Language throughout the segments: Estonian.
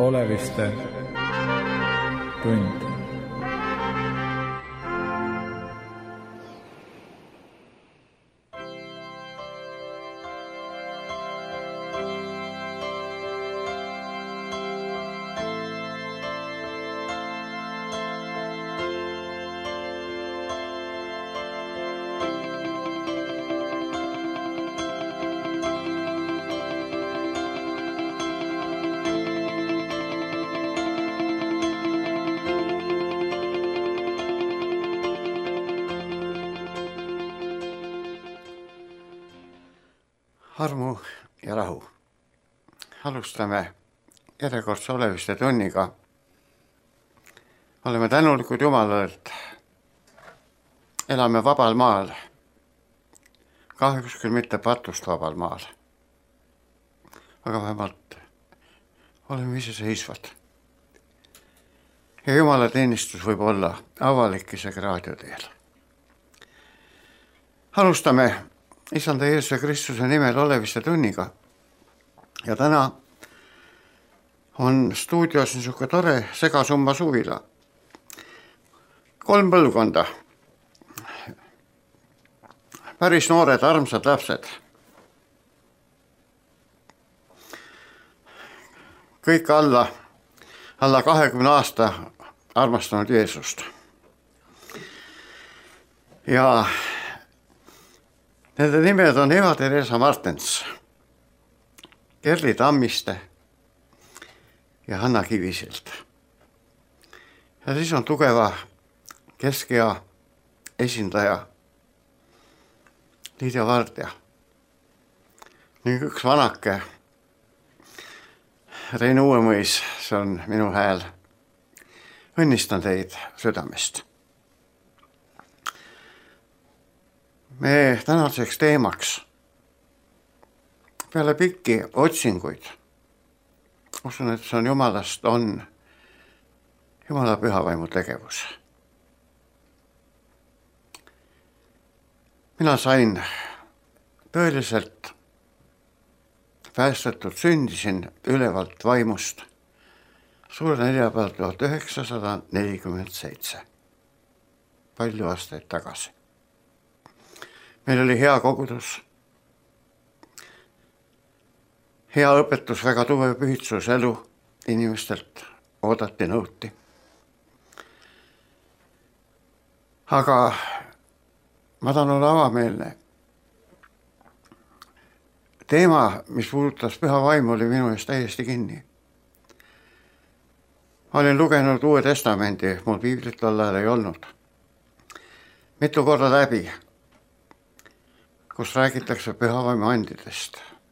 Oleviste tund. Armu ja rahu. Alustame järjekordse Oleviste tunniga. Oleme tänulikud Jumalale, et elame vabal maal. Kahjuks küll mitte patust vabal maal. Aga vähemalt oleme iseseisvad. Ja Jumala teenistus võib olla avalik isegi raadioteel. Alustame Isanda Jeesuse Kristuse nimel Oleviste tunniga. Ja täna on stuudios niisugune tore segasumma suvila. 3 põlvkonda. Päris noored, armsad lapsed. Kõik alla 20 aasta armastanud Jeesust. Ja nende nimed on Eva Theresa Martens, Kerli Tammiste ja Hanna Kivisild. Ja siis on tugeva keskea esindaja Liidia Vardja. Ning üks vanake Rein Uuemõis, see on minu hääl. Õnnistan teid südamest. Me tänaseks teemaks peale pikki otsinguid, usun, et see on Jumalast, on Jumala pühavaimu tegevus. Mina sain tõeliselt päästetud, sündisin ülevalt vaimust suure neljapäeval 1947, palju aastaid tagasi. Meil oli hea kogudus, hea õpetus, väga tugev pühitsus elu, inimestelt oodati, nõuti. Aga ma tahan olla avameelne. Teema, mis puudutas püha vaimu, oli minu eest täiesti kinni. Ma olin lugenud Uue Testamendi, mul piiblit tol ajal ei olnud. Mitu korda läbi, kus räägitakse püha vaimu andidest.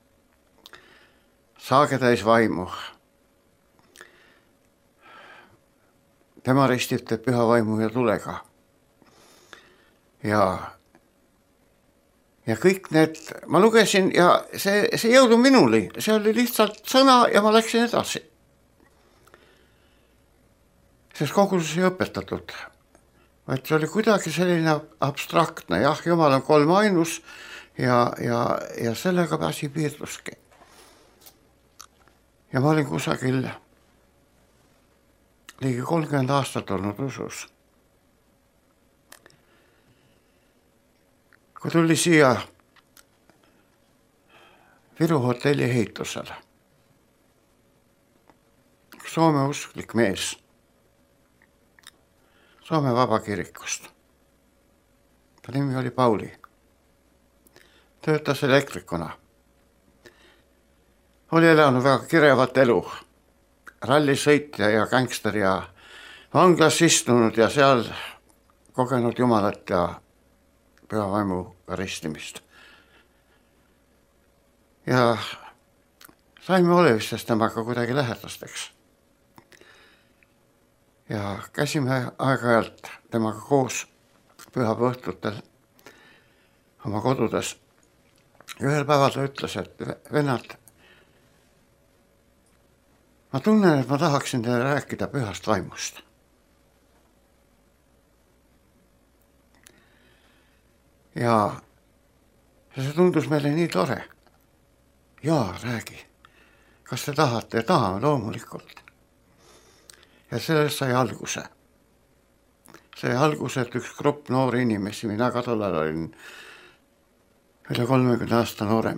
Saage täis vaimu. Tema ristib teeb püha vaimu ja tulega. Ja kõik need, ma lugesin ja see jõudu minuli, see oli lihtsalt sõna ja ma läksin edasi. Sest koguduses ei õpetatud, vaid see oli kuidagi selline abstraktne, jah, Jumal on kolmainus ja sellega asi piirduski. Ja ma olin kusagil ligi 30 aastat olnud usus. Kui tuli siia Viru hotelli ehitusele, Soome usklik mees, Soome vabakirikust. Ta nimi oli Pauli. Töötas elektrikuna. Oli elanud väga kirevat elu. Rallisõitja ja gängster ja vanglas istunud ja seal kogenud Jumalat ja püha vaimu ristimist. Ja saime Olevistest temaga kuidagi lähedasteks. Ja käsime aeg-ajalt temaga koos pühapäevaõhtutel oma kodudes. Ühel päeval ta ütles, et vennad, ma tunnen, et ma tahaksin teile rääkida pühast vaimust. Ja see tundus meile nii tore. Jaa, räägi. Kas te tahate? Tahame loomulikult. ja sellest sai alguse. See alguse, et üks grupp noori inimesi, mina ka tollal olin üle 30 aasta noorem,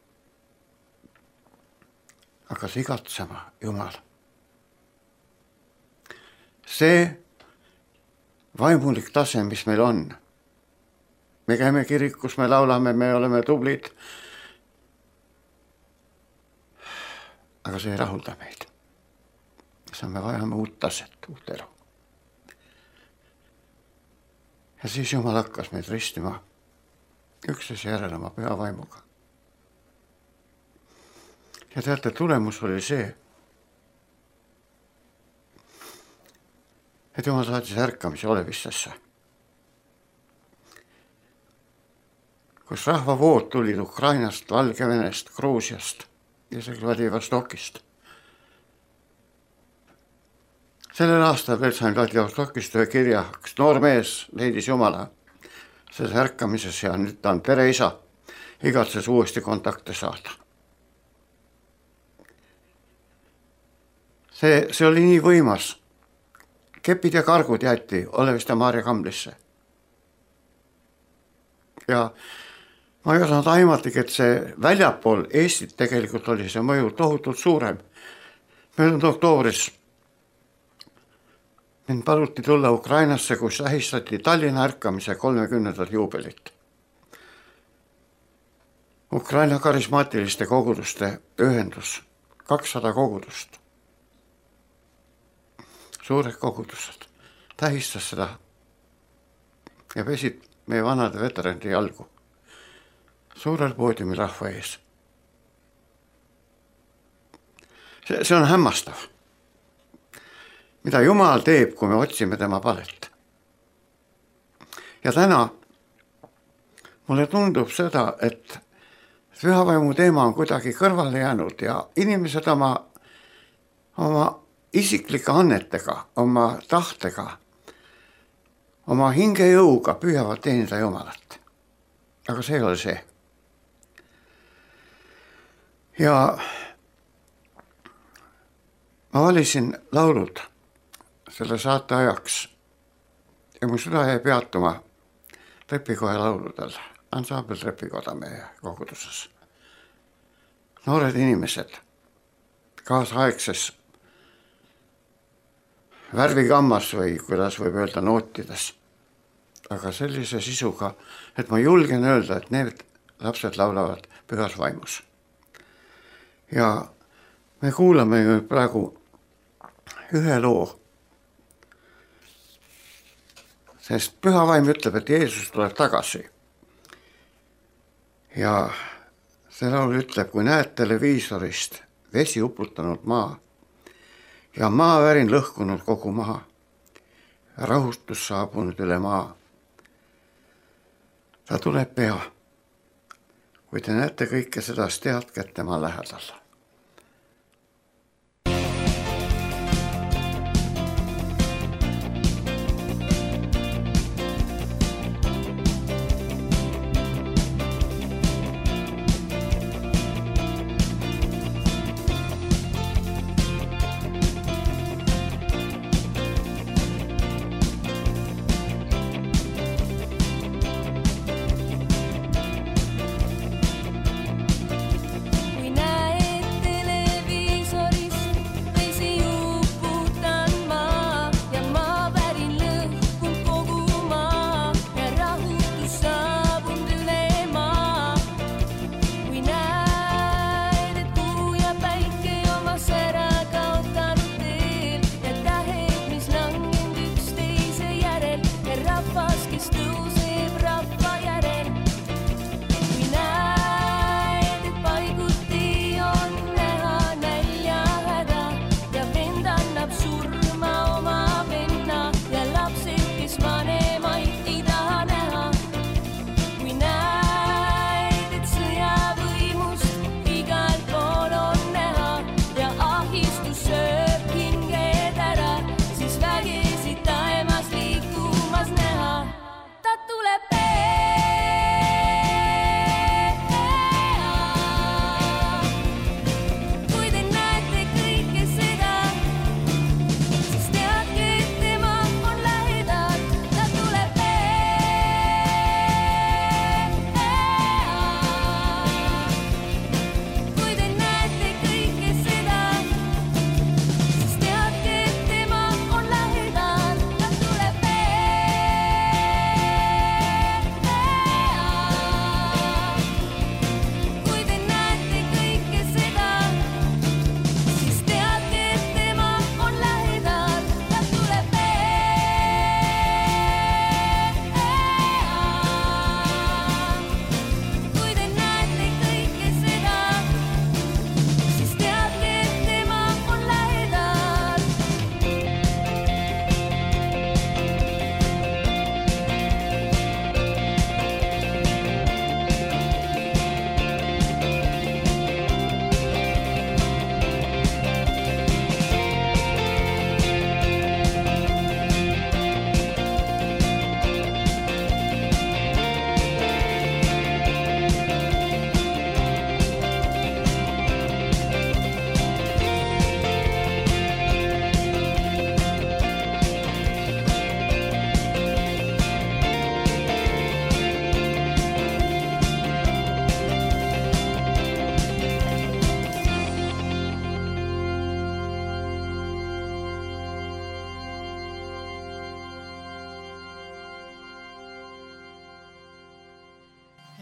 hakkas igatsema Jumal. See vaimulik tase, mis meil on, me käime kirikus, me laulame, me oleme tublid, aga see ei rahulda meid. Me vajame uut taset, uut elu. Ja siis Jumal hakkas meid ristima üksteise järele oma püha vaimuga. Ja teate, tulemus oli see, et Jumal saatis ärkamise Olevistesse, kus rahvavood tulid Ukrainast, Valgevenest, Gruusiast ja isegi Vladivostokist. Sellel aastal veel sain Vladivostokist ühe kirja, üks noor mees leidis Jumala selles ärkamises ja nüüd ta on pereisa, igatses uuesti kontakte saada. See oli nii võimas. Kepid ja kargud jäeti Oleviste Maarja kamblisse. Ja ma ei osanud aimatagi, et see väljapool Eestit tegelikult oli see mõju tohutult suurem. Möödunud oktoobris mind paluti tulla Ukrainasse, kus tähistati Tallinna ärkamise 30. juubelit. Ukraina karismaatiliste koguduste ühendus, 200 kogudust. Suured kogudused tähistas seda ja pesid meie vanade veterandi jalgu suurel poodiumil rahva ees. See on hämmastav, mida Jumal teeb, kui me otsime tema palet. Ja täna mulle tundub seda, et pühavaimu teema on kuidagi kõrvale jäänud ja inimesed oma isiklike annetega, oma tahtega, oma hingejõuga püüavad teenida Jumalat. Aga see ei ole see. Ja ma valisin laulud selle saate ajaks ja mu süda jäi peatuma Trepikoja lauludel, ansambel Trepikoda meie koguduses. Noored inimesed kaasaegses värvikammas või kuidas võib öelda nootides, aga sellise sisuga, et ma julgen öelda, et need lapsed laulavad pühas vaimus. Ja me kuulame praegu ühe loo, sest püha vaim ütleb, et Jeesus tuleb tagasi. Ja see laul ütleb, kui näed televiisorist vesi uputanud maa ja maavärin lõhkunud kogu maha, rahustus saabunud üle maa. Ta tuleb pea. Kui te näete kõike seda, teadke, et tema lähedal. Kui näed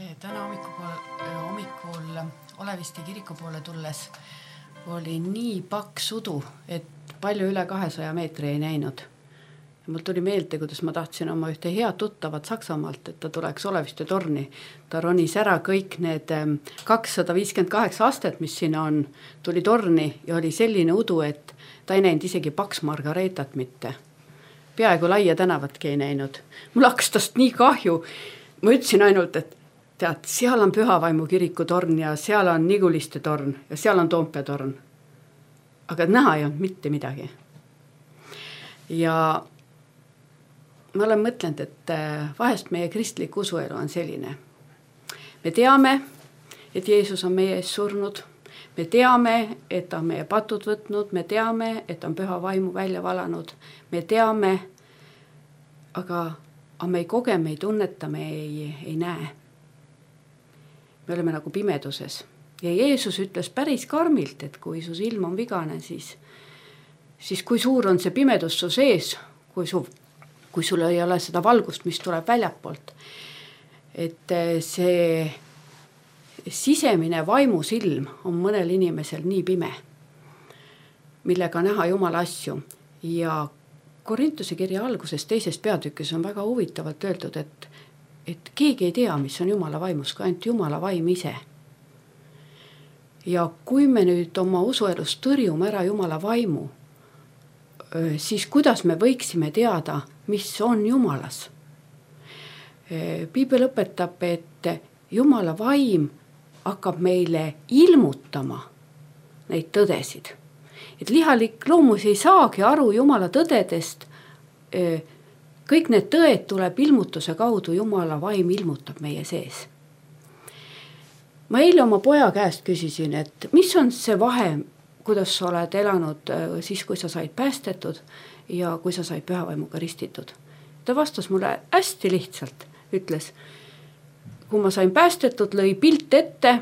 Täna hommikul Oleviste kiriku poole tulles oli nii paks udu, et palju üle 200 meetri ei näinud. Ja mul tuli meelde, kuidas ma tahtsin oma ühte head tuttavat Saksamaalt, et ta tuleks Oleviste torni. Ta ronis ära kõik need 258 astet, mis siin on, tuli torni ja oli selline udu, et ta ei näinud isegi Paks Margareetat mitte. Peaaegu Laia tänavatki ei näinud. Mul hakkas tast nii kahju. Ma ütlesin ainult, et tead, seal on Pühavaimu kiriku torn ja seal on Niguliste torn ja seal on Toompea torn. Aga näha ei olnud mitte midagi. Ja ma olen mõtlenud, et vahest meie kristlik usuelu on selline. Me teame, et Jeesus on meie ees surnud. Me teame, et on meie patud võtnud. Me teame, et on Püha Vaimu välja valanud. Me teame, aga me ei koge, me ei tunneta, me ei näe. Me oleme nagu pimeduses. Ja Jeesus ütles päris karmilt, et kui su silm on vigane, siis kui suur on see pimedus su sees, kui sul ei ole seda valgust, mis tuleb väljapoolt. Et see sisemine vaimusilm on mõnel inimesel nii pime, millega näha Jumala asju. Ja Korintuse kirja alguses 2. peatükis on väga huvitavalt öeldud, et keegi ei tea, mis on Jumala vaimus, kui ainult Jumala vaim ise. Ja kui me nüüd oma usuelus tõrjume ära Jumala vaimu, siis kuidas me võiksime teada, mis on Jumalas? Piibel õpetab, et Jumala vaim hakkab meile ilmutama neid tõdesid. Et lihalik loomus ei saagi aru Jumala tõdedest. Kõik need tõed tuleb ilmutuse kaudu, Jumala vaim ilmutab meie sees. Ma eile oma poja käest küsisin, et mis on see vahe, kuidas sa oled elanud siis, kui sa said päästetud ja kui sa said pühavaimuga ristitud. Ta vastas mulle hästi lihtsalt, ütles, kui ma sain päästetud, lõi pilt ette.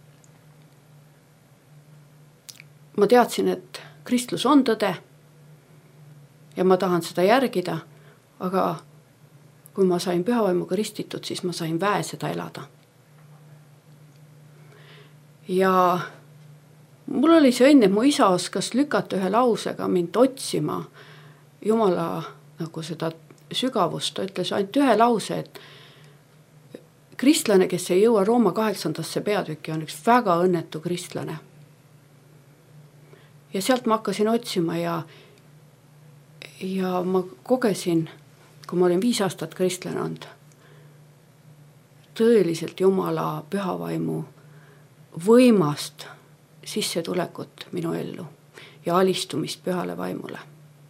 Ma teadsin, et kristlus on tõde ja ma tahan seda järgida, aga kui ma sain pühavaimuga ristitud, siis ma sain väe seda elada. Ja mul oli see õnn, et mu isa oskas lükata ühe lausega mind otsima Jumala nagu seda sügavust. Ta ütles ainult ühe lause, et kristlane, kes ei jõua Rooma 8. peatükki, on üks väga õnnetu kristlane. Ja sealt ma hakkasin otsima ja ma kogesin, kui ma olin 5 aastat kristlane olnud, tõeliselt Jumala pühavaimu võimast sissetulekut minu ellu ja alistumist pühale vaimule.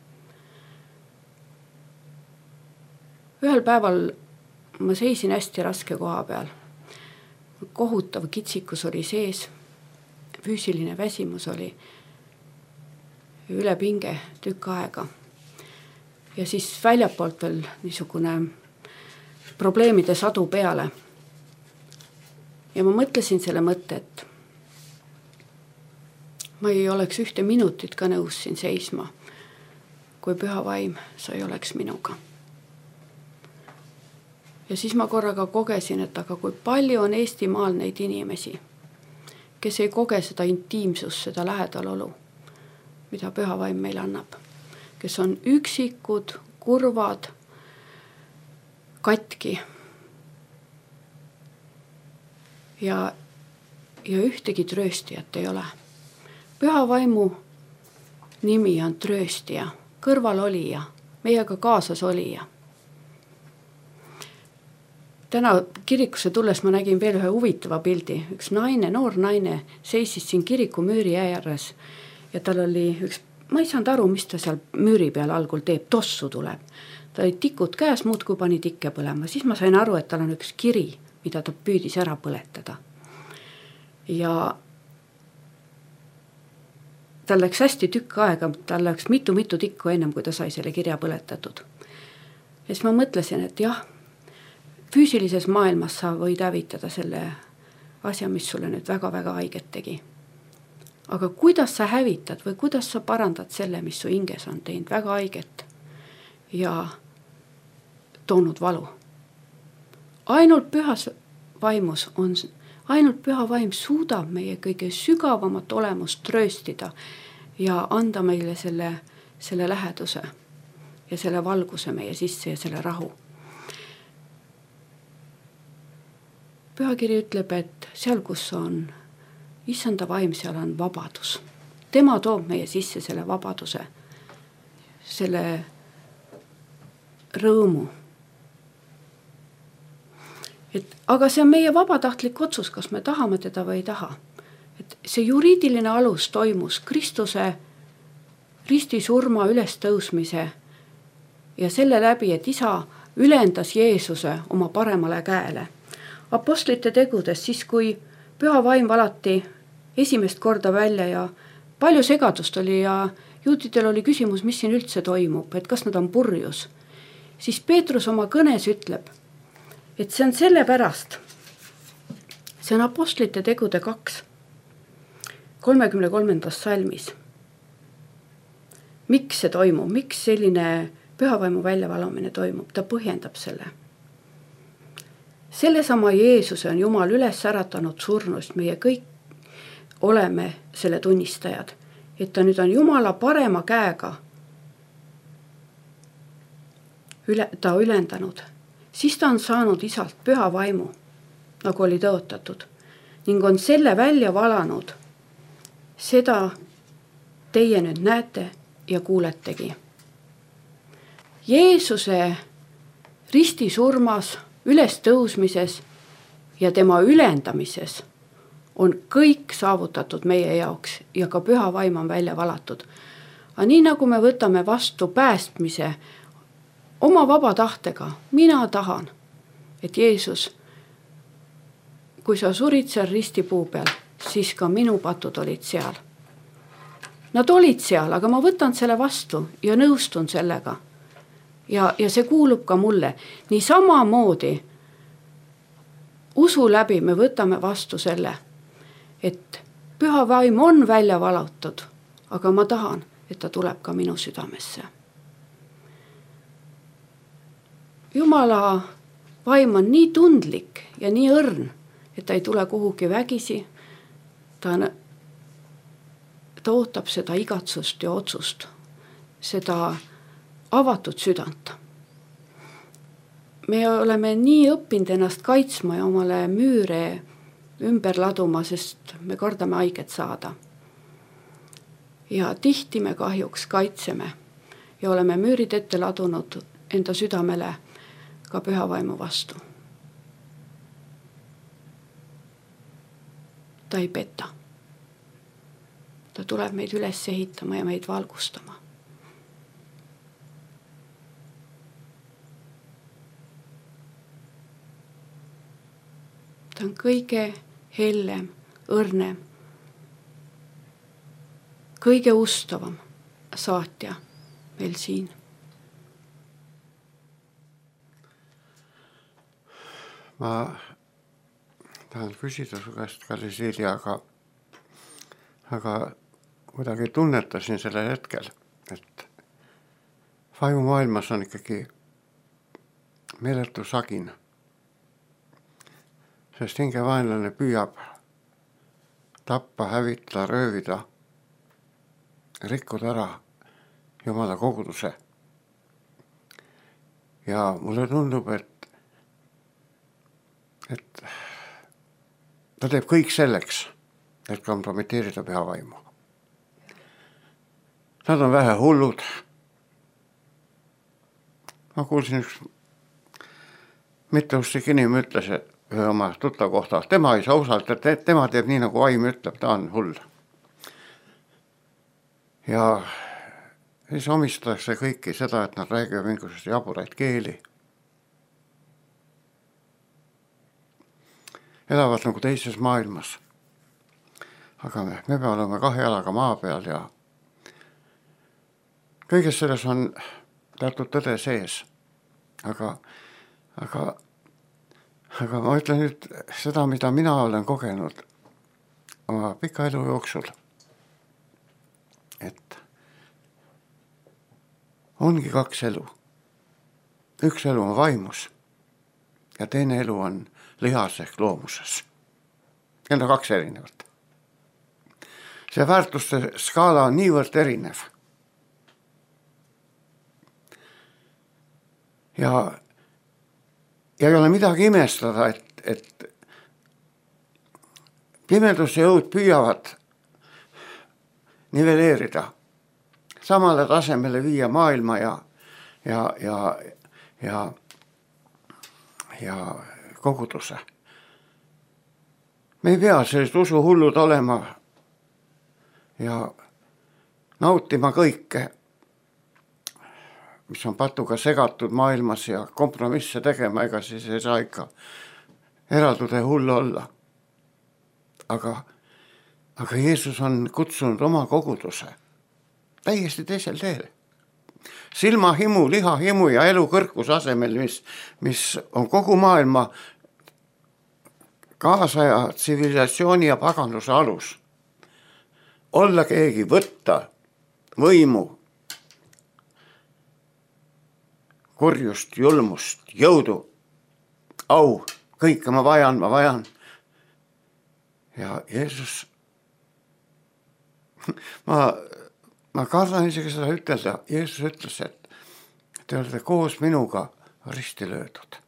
Ühel päeval ma seisin hästi raske koha peal. Kohutav kitsikus oli sees, füüsiline väsimus oli üle pinge tükk aega. Ja siis väljapoolt veel niisugune probleemide sadu peale. Ja ma mõtlesin selle mõtte, et ma ei oleks ühte minutit ka nõus siin seisma, kui püha vaim sa ei oleks minuga. Ja siis ma korraga kogesin, et aga kui palju on Eestimaal neid inimesi, kes ei koge seda intiimsust, seda lähedalolu, mida püha vaim meile annab, kes on üksikud, kurvad, katki ja ühtegi trööstijat ei ole. Püha vaimu nimi on trööstija, kõrval olija, meiega kaasas olija. Täna kirikusse tulles ma nägin veel ühe huvitava pildi. Üks naine, noor naine seisis siin kiriku müüri ääres ja tal oli üks, ma ei saanud aru, mis ta seal müüri peal algul teeb, tossu tuleb. Ta oli tikud käes, muud kui pani tikke põlema. Siis ma sain aru, et tal on üks kiri, mida ta püüdis ära põletada. Ja tal läks hästi tükk aega, tal läks mitu tikku ennem, kui ta sai selle kirja põletatud. Ja siis ma mõtlesin, et jah, füüsilises maailmas sa võid hävitada selle asja, mis sulle nüüd väga-väga haiget tegi. Aga kuidas sa hävitad või kuidas sa parandad selle, mis su hinges on teinud väga haiget ja toonud valu? Ainult pühas vaimus on, ainult püha vaim suudab meie kõige sügavamat olemust trööstida ja anda meile selle läheduse ja selle valguse meie sisse ja selle rahu. Pühakiri ütleb, et seal, kus on issanda vaim, seal on vabadus. Tema toob meie sisse selle vabaduse, selle rõõmu. Aga see on meie vabatahtlik otsus, kas me tahame teda või ei taha. Et see juriidiline alus toimus Kristuse ristisurma ülestõusmise ja selle läbi, et isa ülendas Jeesuse oma paremale käele. Apostlite tegudes, siis kui püha vaim valati esimest korda välja ja palju segadust oli ja juutidel oli küsimus, mis siin üldse toimub, et kas nad on purjus. Siis Peetrus oma kõnes ütleb, et see on sellepärast, see on Apostlite tegude 2, 33. salmis. Miks see toimub, miks selline pühavaimu väljavalamine toimub, ta põhjendab selle. Sellesama Jeesuse on Jumal üles äratanud surnust, meie kõik oleme selle tunnistajad, et ta nüüd on Jumala parema käega ta ülendanud. Siis ta on saanud isalt püha vaimu, nagu oli tõotatud, ning on selle välja valanud. Seda teie nüüd näete ja kuuletegi. Jeesuse ristisurmas, ülestõusmises ja tema ülendamises on kõik saavutatud meie jaoks ja ka püha vaim on välja valatud. Aga nii nagu me võtame vastu päästmise oma vaba tahtega, mina tahan, et Jeesus, kui sa surid seal ristipuu peal, siis ka minu patud olid seal. Nad olid seal, aga ma võtan selle vastu ja nõustun sellega. Ja see kuulub ka mulle. Nii samamoodi usu läbi me võtame vastu selle, et püha vaim on välja valatud, aga ma tahan, et ta tuleb ka minu südamesse. Jumala vaim on nii tundlik ja nii õrn, et ta ei tule kuhugi vägisi. Ta ootab seda igatsust ja otsust, seda avatud südant. Me oleme nii õppinud ennast kaitsma ja omale müüre ümber laduma, sest me kardame haiget saada. Ja tihti me kahjuks kaitseme ja oleme müürid ette ladunud enda südamele ka püha vaimu vastu. Ta ei peta. Ta tuleb meid üles ehitama ja meid valgustama. Ta on kõige hellem, õrnem, kõige ustavam saatja meil siin. Ma tahan küsida su käest, kalli Silja, aga kuidagi tunnetasin sellel hetkel, et vaimumaailmas on ikkagi meeletu sagin. Sest hingevaenlane püüab tappa, hävitada, röövida, rikkuda ära Jumala koguduse. Ja mulle tundub, et ta teeb kõik selleks, et kompromiteerida püha vaimu. Nad on vähe hullud. Ma kuulsin üks mitteustik inimene ütles ühe oma tuttav kohta, tema ei saa usaldada, et tema teeb nii, nagu vaim ütleb, ta on hull. Ja siis omistatakse kõiki seda, et nad räägivad mingisugust jaburaid keeli. Elavad nagu teises maailmas. Aga me peame olema kahe jalaga maa peal ja kõiges selles on teatud tõde sees. Aga ma ütlen nüüd seda, mida mina olen kogenud oma pika elu jooksul. Et ongi kaks elu. Üks elu on vaimus ja teine elu on lihas ehk loomuses. Need on 2 erinevat. See väärtuste skaala on niivõrd erinev. Ja ei ole midagi imestada, et pimeduse jõud püüavad nivelleerida, samale tasemele viia maailma ja koguduse. Me ei pea sellist usuhullud olema ja nautima kõike, mis on patuga segatud maailmas ja kompromisse tegema, ega siis ei saa ikka eralduda ja hullu olla. Aga Jeesus on kutsunud oma koguduse täiesti teisel teel. Silmahimu, lihahimu ja elukõrkus asemel, mis on kogu maailma kaasaja tsivilisatsiooni ja paganluse alus. Olla keegi, võtta võimu, kurjust, julmust, jõudu, au, kõike ma vajan. Ja Jeesus, ma kardan isegi seda ütelda, Jeesus ütles, et te olete koos minuga risti löödud.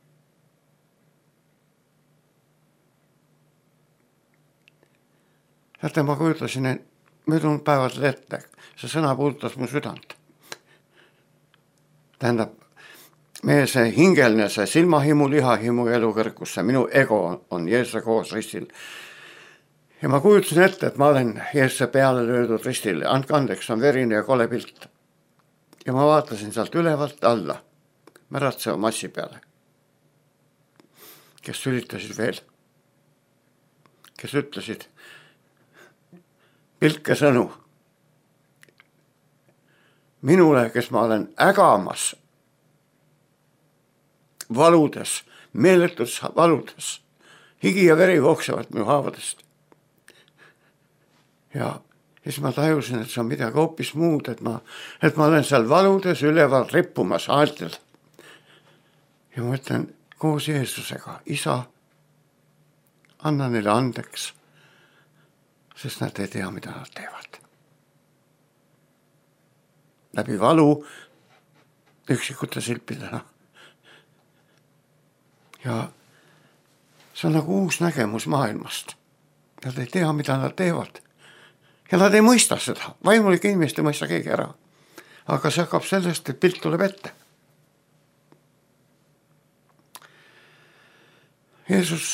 Teate, ma kujutlesin möödunud päevad ette, see sõna puudutas mu südant. Tähendab, meie see hingeline, see silmahimu, lihahimu ja elukõrgus, see minu ego on Jeesuse koos ristil. Ja ma kujutasin ette, et ma olen Jeesuse peale löödud ristil. Andke andeks, on verine ja kole pilt. Ja ma vaatasin sealt ülevalt alla märatseva massi peale, kes sülitasid veel, kes ütlesid pilke sõnu minule, kes ma olen ägamas valudes, meeletus valudes, higi ja veri vooksevad minu haavadest. Ja siis ma tajusin, et see on midagi hoopis muud, et ma olen seal valudes üleval rippumas aaldel. Ja ma ütlen koos Jeesusega, Isa, anna neile andeks, sest nad ei tea, mida nad teevad. Läbi valu üksikute silpidena. Ja see on nagu uus nägemus maailmast. Nad ei tea, mida nad teevad. Ja nad ei mõista seda. Vaimulik inimest ei mõista keegi ära. Aga see hakkab sellest, et pilt tuleb ette. Jeesus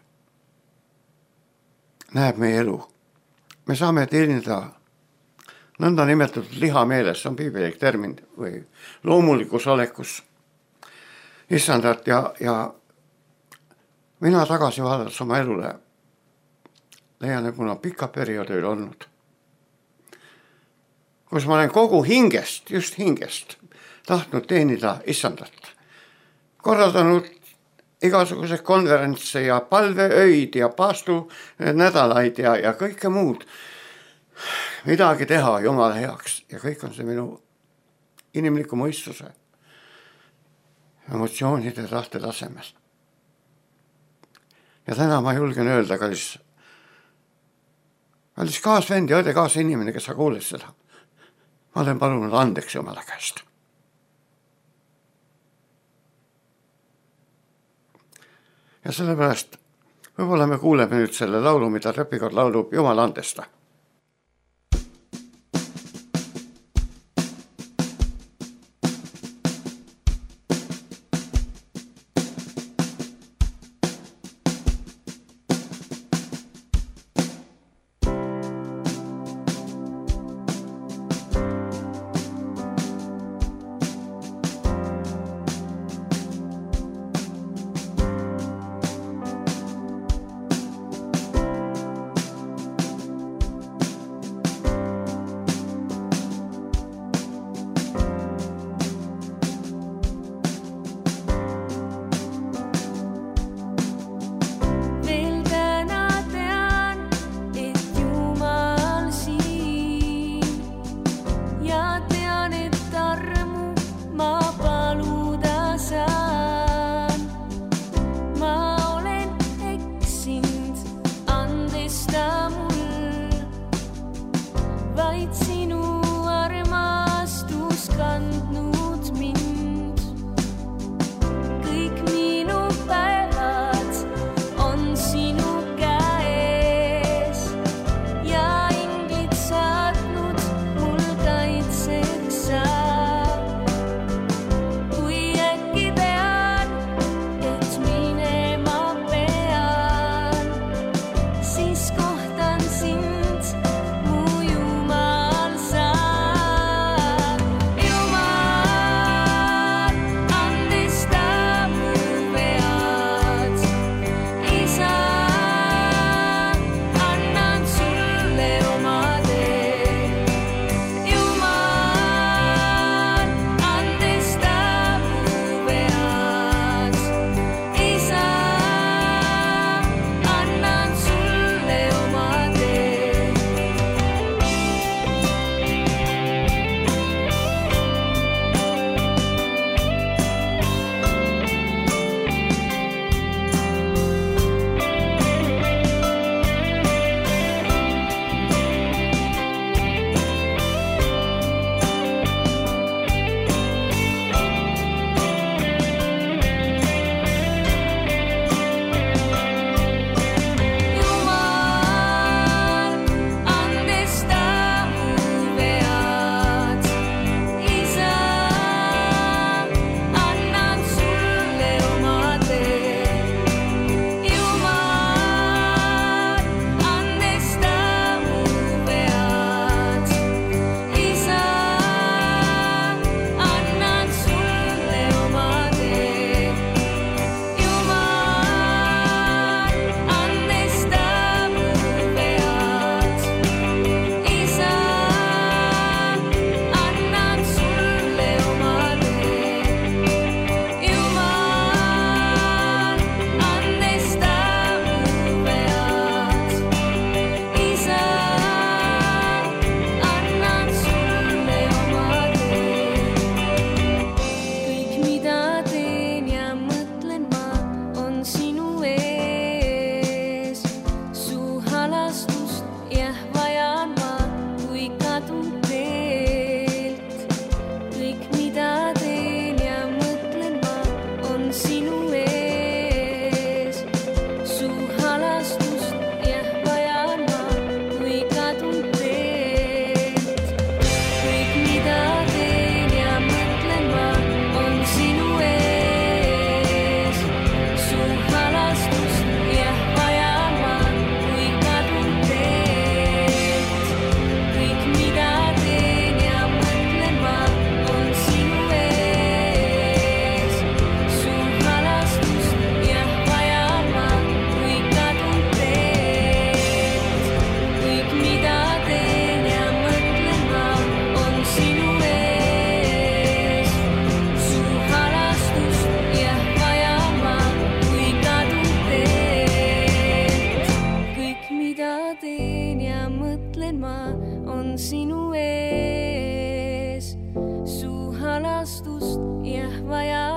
näeb meie elu. Me saame teenida nõnda nimetatud lihameeles, see on piibelik termin, või loomulikus olekus issandat ja mina tagasi vaadates oma elule leian, et mul on pika perioodi olnud, kus ma olen kogu hingest, just hingest tahtnud teenida issandat, korraldanud igasuguseid konverentse ja palveöid ja paastu nädalaid ja kõike muud, midagi teha Jumala heaks ja kõik on see minu inimliku mõistuse, emotsioonide tahte tasemel. Ja täna ma julgen öelda, kallis kaasvend ja õde kaasinimene, kes sa kuuled seda, ma olen palunud andeks Jumala käest. Ja sellepärast võib-olla me kuuleme nüüd selle laulu, mida Repikord laulub, Jumal andesta.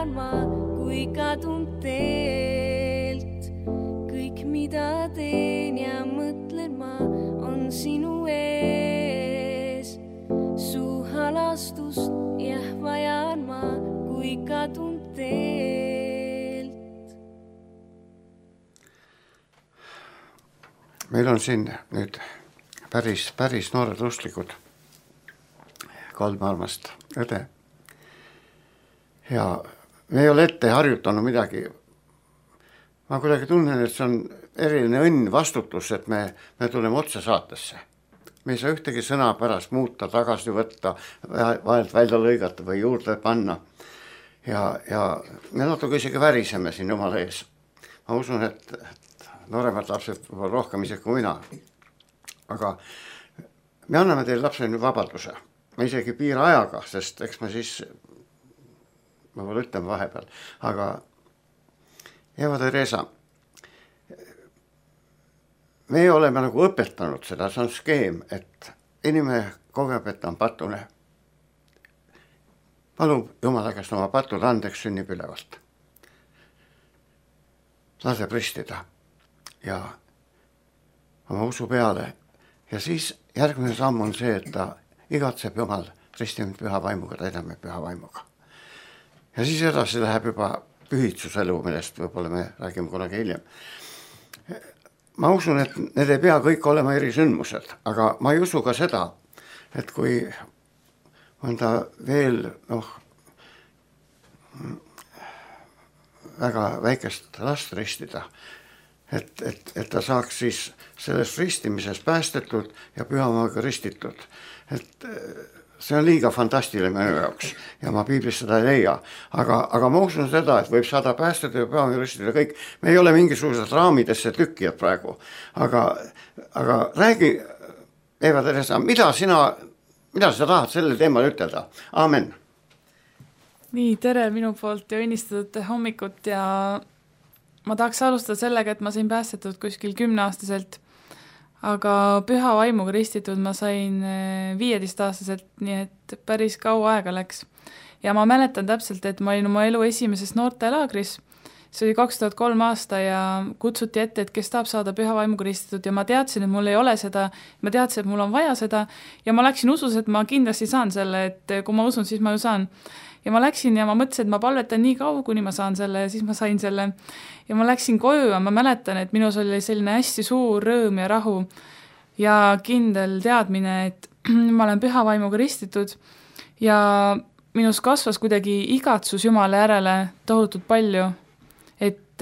vajan ma, kui kadun teelt. Kõik, mida teen ja mõtlen ma, on sinu ees. Su halastust jah vajan ma, kui kadun teelt. Meil on siin nüüd päris noored usklikud, 3 armast õde. Ja me ei ole ette harjutanud midagi. Ma kuidagi tunnen, et see on eriline õnn, vastutus, et me tuleme otse saatesse. Me ei saa ühtegi sõna pärast muuta, tagasi võtta, vahelt välja lõigata või juurde panna. Ja me natuke isegi väriseme siin Jumala ees. Ma usun, et nooremad lapsed võib rohkem isegi kui mina. Aga me anname teile lapsele nüüd vabaduse. Me isegi piira ajaga, sest eks ma siis, ma veel ütlen vahepeal, aga Eva Teresa, me oleme nagu õpetanud seda, see on skeem, et inimene kogeb, et ta on patune. Palub Jumala käest oma patud andeks, sünnib ülevalt. Laseb ristida ja oma usu peale. Ja siis järgmine samm on see, et ta igatseb Jumal ristimit püha vaimuga, täidame püha vaimuga. Ja siis edasi läheb juba pühitsuselu, millest võib-olla me räägime kunagi hiljem. Ma usun, et need ei pea kõik olema erisündmused, aga ma ei usu ka seda, et kui on ta veel väga väikest last ristida, et ta saaks siis sellest ristimises päästetud ja pühamaga ristitud. Et see on liiga fantastiline minu jaoks ja ma piiblist seda ei leia. Aga ma usun seda, et võib saada päästetud ja pühamaga ristida kõik. Me ei ole mingisugused raamidesse tükkijad praegu. Aga räägi, Eva Teresa, mida sa tahad sellel teemal ütelda? Aamen. Nii, tere minu poolt ja õnnistatud hommikut ja ma tahaks alustada sellega, et ma sain päästetud kuskil 10-aastaselt, aga püha vaimuga ristitud ma sain 15-aastaselt, nii et päris kaua aega läks. Ja ma mäletan täpselt, et ma olin oma elu esimeses noortelaagris, see oli 2003 aasta ja kutsuti ette, et kes tahab saada püha vaimuga ristitud ja ma teadsin, et mul ei ole seda, ma teadsin, et mul on vaja seda ja ma läksin usus, et ma kindlasti saan selle, et kui ma usun, siis ma ju saan. Ja ma läksin ja ma mõtlesin, et ma palvetan nii kaua, kuni ma saan selle ja siis ma sain selle. Ja ma läksin koju ja ma mäletan, et minus oli selline hästi suur rõõm ja rahu ja kindel teadmine, et ma olen püha vaimuga ristitud ja minus kasvas kuidagi igatsus Jumala järele tohutult palju. Et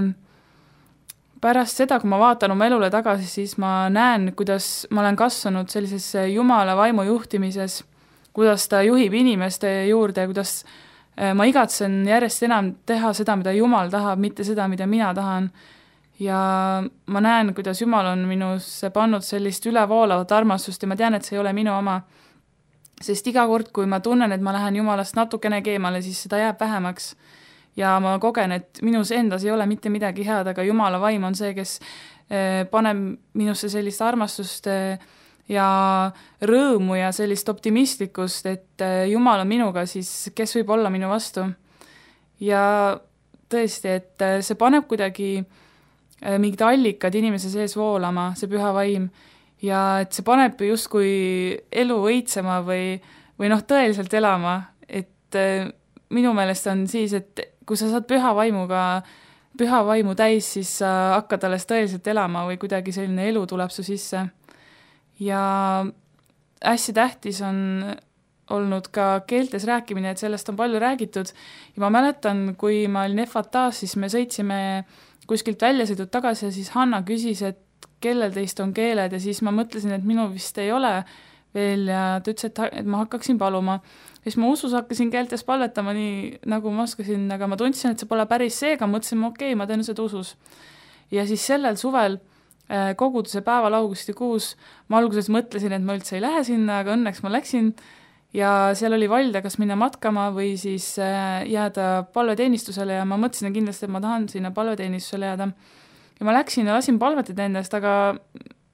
pärast seda, kui ma vaatan oma elule tagasi, siis ma näen, kuidas ma olen kasvanud sellises Jumala vaimu juhtimises, kuidas ta juhib inimeste juurde, kuidas ma igatsen järjest enam teha seda, mida Jumal tahab, mitte seda, mida mina tahan. Ja ma näen, kuidas Jumal on minusse pannud sellist ülevoolavat armastust ja ma tean, et see ei ole minu oma. Sest iga kord, kui ma tunnen, et ma lähen Jumalast natukene keemale, siis seda jääb vähemaks. Ja ma kogen, et minus endas ei ole mitte midagi head, aga Jumala vaim on see, kes paneb minusse sellist armastust ja rõõmu ja sellist optimistlikkust, et Jumal on minuga, siis kes võib olla minu vastu. Ja tõesti, et see paneb kuidagi mingid allikad inimese sees voolama, see püha vaim, ja et see paneb justkui elu õitsema või tõeliselt elama, et minu meelest on siis, et kui sa saad püha vaimu täis, siis sa hakkad alles tõeliselt elama või kuidagi selline elu tuleb su sisse. Ja hästi tähtis on olnud ka keeltes rääkimine, et sellest on palju räägitud ja ma mäletan, kui ma olin FATAs, siis me sõitsime kuskilt välja sõidud tagasi ja siis Hanna küsis, et kellel teist on keeled ja siis ma mõtlesin, et minu vist ei ole veel ja ta ütles, et ma hakkaksin paluma. Ja siis ma usus hakkasin keeltes palvetama nii, nagu ma oskasin, aga ma tundsin, et see pole päris seega, mõtlesin, okei, ma teen seda usus. Ja siis sellel suvel koguduse päeval augustikuus ma alguses mõtlesin, et ma üldse ei lähe sinna, aga õnneks ma läksin ja seal oli valida, kas minna matkama või siis jääda palveteenistusele ja ma mõtlesin kindlasti, et ma tahan sinna palveteenistusele jääda. Ja ma läksin ja lasin palvetada endast, aga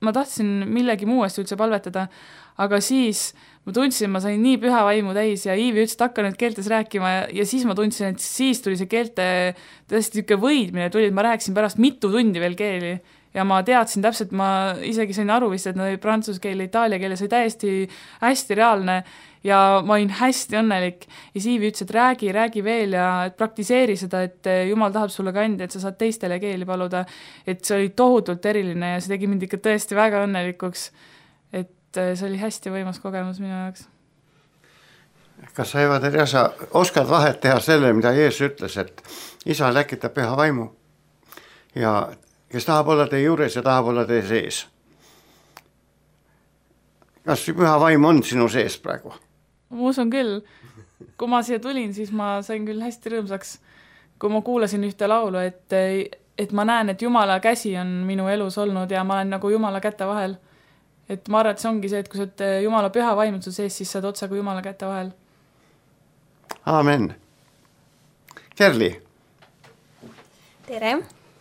ma tahtsin millegi muu eest üldse palvetada, aga siis ma tundsin, ma sain nii püha vaimu täis ja Iivi ütles, et hakka nüüd keeltes rääkima ja siis ma tundsin, et siis tuli see keelte tõesti niisugune võidmine tuli, et ma rääkisin pärast mitu tundi veel keeli ja ma teadsin täpselt, ma isegi sain aru vist, et prantsuse keel ja itaalia keeles oli täiesti hästi reaalne ja ma olin hästi õnnelik ja Siivi ütles, et räägi veel ja et praktiseeri seda, et Jumal tahab sulle ka anda, et sa saad teistele keeli paluda, et see oli tohutult eriline ja see tegi mind ikka tõesti väga õnnelikuks, et see oli hästi võimas kogemus minu jaoks. Kas sa, Eva Teresa, oskad vahet teha selle, mida Jeesus ütles, et isa läkitab püha vaimu ja kes tahab olla teie juures ja tahab olla teie sees? Kas püha vaim on sinu sees praegu? Ma usun küll. Kui ma siia tulin, siis ma sain küll hästi rõõmsaks, kui ma kuulasin ühte laulu, et ma näen, et Jumala käsi on minu elus olnud ja ma olen nagu Jumala käte vahel. Et ma arvan, et see ongi see, et kui sa oled Jumala püha vaimud su sees, siis sa oled otsa kui Jumala käte vahel. Aamen. Kerli. Tere.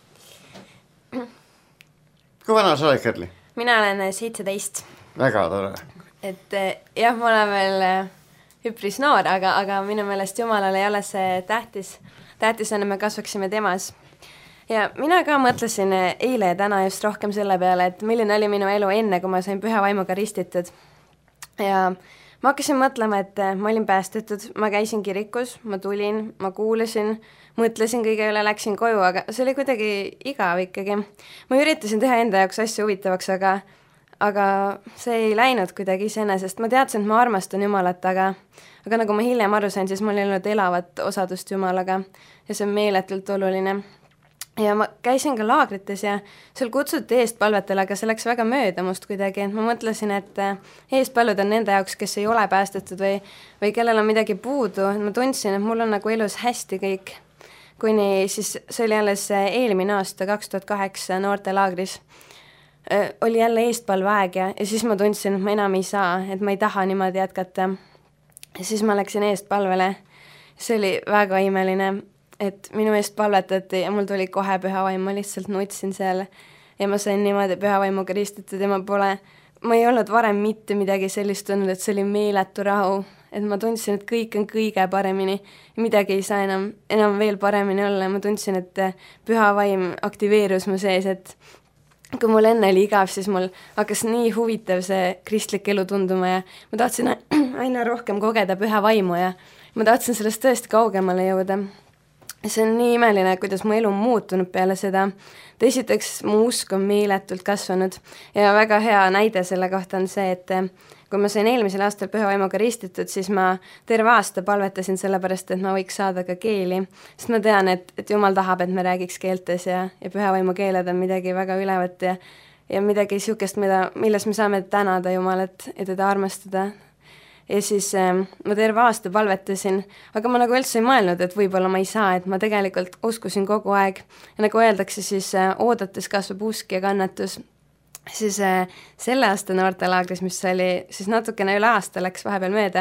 Kui vana sa oled, Kerli? Mina olen 17. Väga tore. Et jah, ma olen veel üpris noor, aga minu meelest Jumalale ei ole see tähtis. Tähtis on, et me kasvaksime temas. Ja mina ka mõtlesin eile ja täna just rohkem selle peale, et milline oli minu elu enne, kui ma sain püha vaimuga ristitud. Ja ma hakkasin mõtlema, et ma olin päästetud, ma käisin kirikus, ma tulin, ma kuulasin, mõtlesin kõige üle, läksin koju, aga see oli kuidagi igav ikkagi. Ma üritasin teha enda jaoks asju huvitavaks, aga see ei läinud kuidagi iseenesest. Ma teadsin, et ma armastan Jumalat, aga nagu ma hiljem aru sain, siis mul ei olnud elavat osadust Jumalaga ja see on meeletult oluline. Ja ma käisin ka laagrites ja seal kutsuti eestpalvetele, aga see läks väga mööda must kuidagi. Ma mõtlesin, et eestpalved on nende jaoks, kes ei ole päästetud või kellel on midagi puudu. Ma tundsin, et mul on nagu elus hästi kõik. Kuni siis see oli alles eelmine aasta 2008 noortelaagris. Oli jälle eestpalveaeg ja siis ma tundsin, et ma enam ei saa, et ma ei taha niimoodi jätkata. Ja siis ma läksin eestpalvele. See oli väga imeline, et minu eest palvetati ja mul tuli kohe püha vaim, ma lihtsalt nutsin seal ja ma sain niimoodi püha vaimuga ristitud ja ma ei olnud varem mitte midagi sellist tundnud, et see oli meeletu rahu, et ma tundsin, et kõik on kõige paremini, midagi ei saa enam veel paremini olla ja ma tundsin, et püha vaim aktiveerus mu sees, et kui mul enne oli igav, siis mul hakkas nii huvitav see kristlik elu tunduma ja ma tahtsin aina rohkem kogeda püha vaimu ja ma tahtsin sellest tõesti kaugemale jõuda. See on nii imeline, kuidas mu elu on muutunud peale seda. Esiteks, mu usk on meeletult kasvanud ja väga hea näide selle kohta on see, et kui ma sain eelmisel aastal püha vaimuga ristitud, siis ma terve aasta palvetasin sellepärast, et ma võiks saada ka keeli, sest ma tean, et Jumal tahab, et me räägiks keeltes ja püha vaimu keeled on midagi väga ülevat ja midagi niisugust, milles me saame tänada Jumalat ja teda armastada. Ja siis ma terve aasta palvetasin, aga ma nagu üldse ei mõelnud, et võib-olla ma ei saa, et ma tegelikult uskusin kogu aeg. Ja nagu öeldakse, siis oodates kasvab usk ja kannatus. Siis selle aasta noortelaagris, mis oli siis natukene üle aasta, läks vahepeal mööda.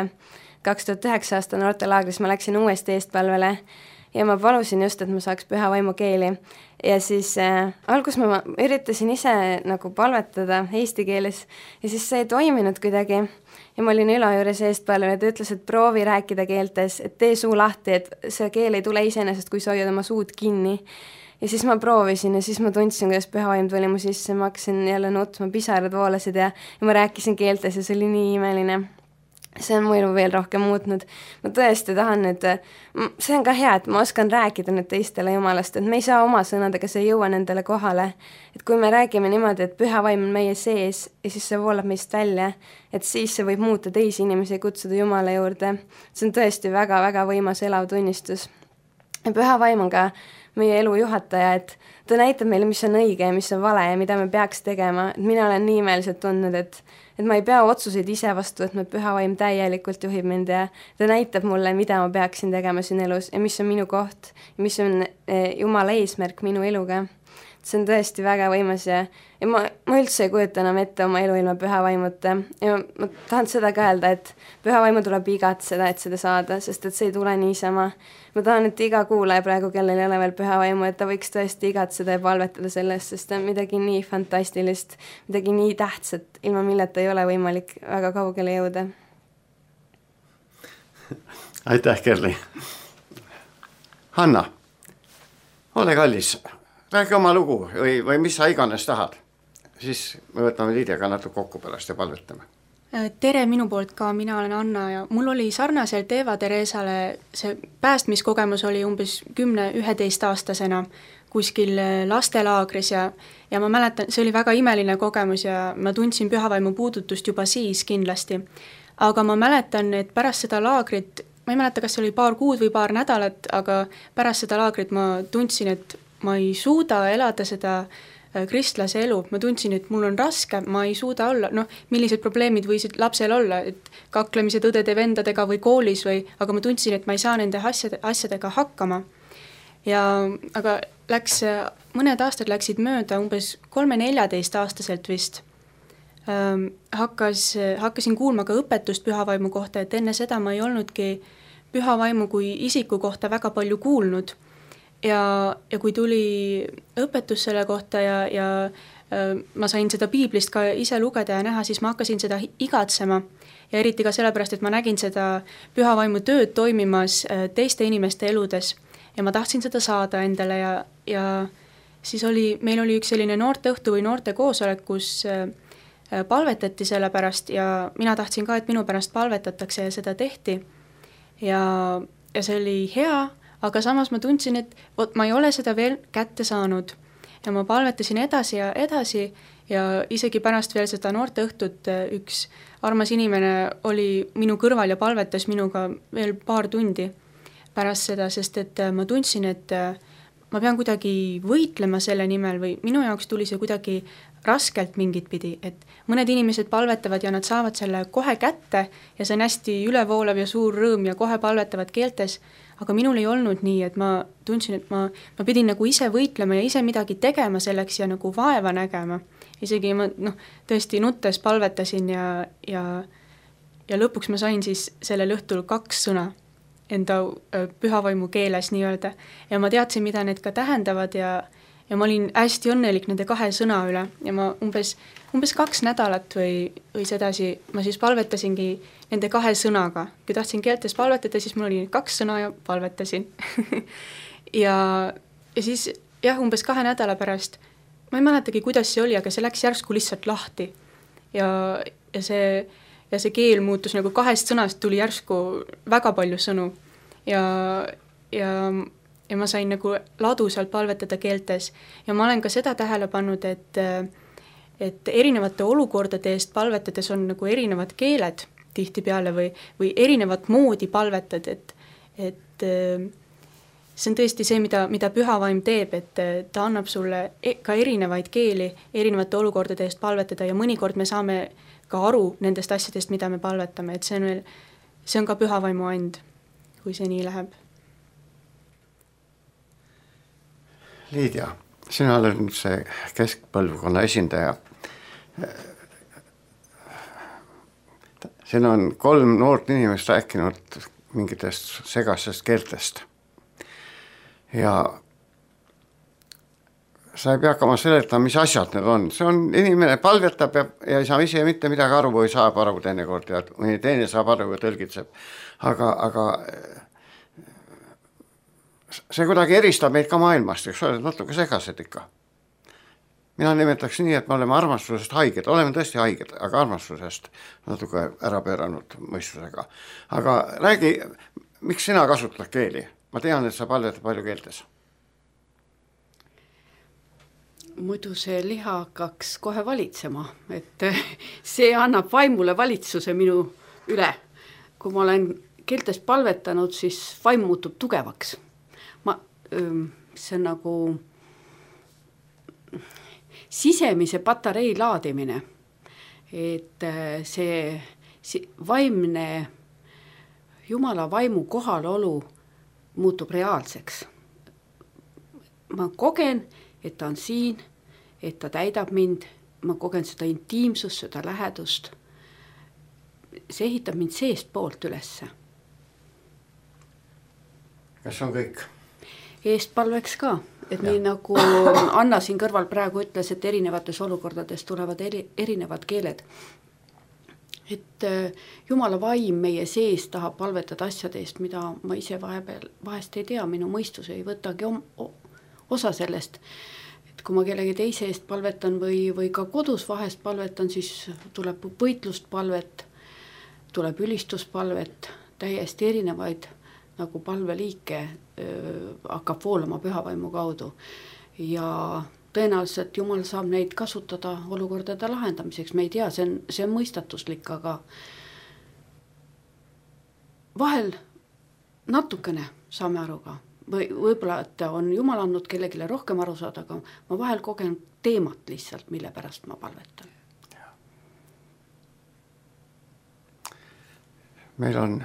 2009 aasta noortelaagris ma läksin uuesti eestpalvele ja ma palusin just, et ma saaks püha vaimu keeli. Ja siis algus ma üritasin ise nagu palvetada eesti keeles ja siis see ei toiminud kuidagi. Ja ma olin Ülo juures eestpalvel ja ta ütles, et proovi rääkida keeltes, et tee suu lahti, et see keel ei tule iseenesest, kui sa hoiad oma suud kinni. Ja siis ma proovisin ja siis ma tundsin, kuidas püha vaim tuli mu sisse, ma hakkasin jälle nutma, pisarad voolasid ja ma rääkisin keeltes ja see oli nii imeline. See on mu elu veel rohkem muutnud. Ma tõesti tahan nüüd, see on ka hea, et ma oskan rääkida nüüd teistele Jumalast, et me ei saa oma sõnadega, see ei jõua nendele kohale. Et kui me räägime niimoodi, et püha vaim on meie sees ja siis see voolab meist välja, et siis see võib muuta teisi inimesi ja kutsuda Jumala juurde. See on tõesti väga-väga võimas elav tunnistus. Ja püha vaim on ka meie elu juhataja, et ta näitab meile, mis on õige ja mis on vale ja mida me peaks tegema. Et mina olen nii imeliselt tundnud, et ma ei pea otsuseid ise vastu, et püha vaim täielikult juhib mind ja ta näitab mulle, mida ma peaksin tegema siin elus ja mis on minu koht ja mis on Jumala eesmärk minu eluga. see on tõesti väga võimas ja ma üldse ei kujuta enam ette oma elu ilma püha vaimuta ja ma tahan seda ka öelda, et püha vaimu tuleb igatseda, et seda saada, sest et see ei tule niisama. Ma tahan, et iga kuulaja praegu, kellel ei ole veel püha vaimu, et ta võiks tõesti igatseda ja palvetada sellest, sest ta on midagi nii fantastilist, midagi nii tähtsat, ilma milleta ei ole võimalik väga kaugele jõuda. Aitäh, Kerli. Hanna, ole kallis, räägi oma lugu või mis sa iganes tahad. Siis me võtame Liidiaga natuke kokku pärast ja palvetame. Tere minu poolt ka, mina olen Anna ja mul oli sarnaselt Eva Teresale see päästmiskogemus oli umbes 10-11 aastasena kuskil lastelaagris ja ma mäletan, see oli väga imeline kogemus ja ma tundsin pühavaimu puudutust juba siis kindlasti. Aga ma mäletan, et pärast seda laagrit, ma ei mäleta, kas see oli paar kuud või paar nädalat, aga pärast seda laagrit ma tundsin, et ma ei suuda elada seda kristlase elu, ma tundsin, et mul on raske, ma ei suuda olla, millised probleemid võisid lapsel olla, et kaklemised õdede-vendadega või koolis aga ma tundsin, et ma ei saa nende asjadega hakkama. Aga mõned aastad läksid mööda, umbes 3-14 aastaselt vist. Hakkasin kuulma ka õpetust pühavaimu kohta, et enne seda ma ei olnudki pühavaimu kui isiku kohta väga palju kuulnud. Ja kui tuli õpetus selle kohta ja ma sain seda piiblist ka ise lugeda ja näha, siis ma hakkasin seda igatsema. Ja eriti ka sellepärast, et ma nägin seda pühavaimu tööd toimimas teiste inimeste eludes ja ma tahtsin seda saada endale ja siis meil oli üks selline noorteõhtu või noorte koosolek, kus palvetati selle pärast ja mina tahtsin ka, et minu pärast palvetatakse ja seda tehti. Ja see oli hea, aga samas ma tundsin, et ma ei ole seda veel kätte saanud. Ja ma palvetasin edasi ja isegi pärast veel seda noorteõhtut üks armas inimene oli minu kõrval ja palvetas minuga veel paar tundi pärast seda, sest et ma tundsin, et ma pean kuidagi võitlema selle nimel või minu jaoks tuli see kuidagi raskelt mingit pidi, et mõned inimesed palvetavad ja nad saavad selle kohe kätte ja see on hästi ülevoolav ja suur rõõm ja kohe palvetavad keeltes, aga minul ei olnud nii, et ma tundsin, et ma pidin nagu ise võitlema ja ise midagi tegema selleks ja nagu vaeva nägema. Isegi ma tõesti nuttes palvetasin ja lõpuks ma sain siis sellel õhtul 2 sõna enda pühavaimu keeles nii-öelda ja ma teadsin, mida need ka tähendavad ja ma olin hästi õnnelik nende 2 sõna üle ja ma umbes 2 nädalat või sedasi ma siis palvetasingi nende 2 sõnaga. Kui tahtsin keeltes palvetada, siis mul oli 2 sõna ja palvetasin. ja siis umbes 2 nädala pärast, ma ei mäletagi, kuidas see oli, aga see läks järsku lihtsalt lahti. Ja see keel muutus nagu 2 sõnast tuli järsku väga palju sõnu ja ma sain nagu ladusalt palvetada keeltes ja ma olen ka seda tähele pannud, et erinevate olukordade eest palvetades on nagu erinevad keeled tihtipeale või erinevat moodi palvetad, et see on tõesti see, mida pühavaim teeb, et ta annab sulle ka erinevaid keeli erinevate olukordade eest palvetada ja mõnikord me saame ka aru nendest asjadest, mida me palvetame, et see on ka pühavaimu and, kui see nii läheb. Liidia, sina oled nüüd see keskpõlvkonna esindaja. Siin on 3 noort inimest rääkinud mingitest segasest keeltest. Ja sa ei pea hakkama seletama, mis asjad need on. See on inimene palvetab ja ei saa ise mitte midagi aru või saab aru teinekord ja mõni teine saab aru ja tõlgitseb. Aga see kuidagi eristab meid ka maailmast, eks ole, natuke segased ikka. Mina nimetaks nii, et me oleme armastusest haiged, oleme tõesti haiged, aga armastusest natuke ära pööranud mõistusega. Aga räägi, miks sina kasutad keeli? Ma tean, et sa palvetad palju keeltes. Muidu see liha hakkaks kohe valitsema, et see annab vaimule valitsuse minu üle. Kui ma olen keeltes palvetanud, siis vaim muutub tugevaks. See on nagu sisemise patarei laadimine, et see vaimne Jumala vaimu kohalolu muutub reaalseks. Ma kogen, et ta on siin, et ta täidab mind, ma kogen seda intiimsust, seda lähedust. See ehitab mind seest poolt ülesse. Kas on kõik? Eestpalveks ka, et nii nagu Anna siin kõrval praegu ütles, et erinevates olukordades tulevad erinevad keeled. Et Jumala vaim meie sees tahab palvetada asjade eest, mida ma ise vahest ei tea, minu mõistus ei võtagi osa sellest. Et kui ma kellegi teise eest palvetan või ka kodus vahest palvetan, siis tuleb võitlust palvet, tuleb ülistuspalvet, täiesti erinevaid nagu palveliike hakkab voolama pühavaimu kaudu. Ja tõenäoliselt Jumal saab neid kasutada olukordade lahendamiseks, me ei tea, see on mõistatuslik, aga vahel natukene saame aru ka. Võib-olla, et on Jumal andnud kellegile rohkem aru saada, aga ma vahel kogen teemat lihtsalt, mille pärast ma palvetan. Meil on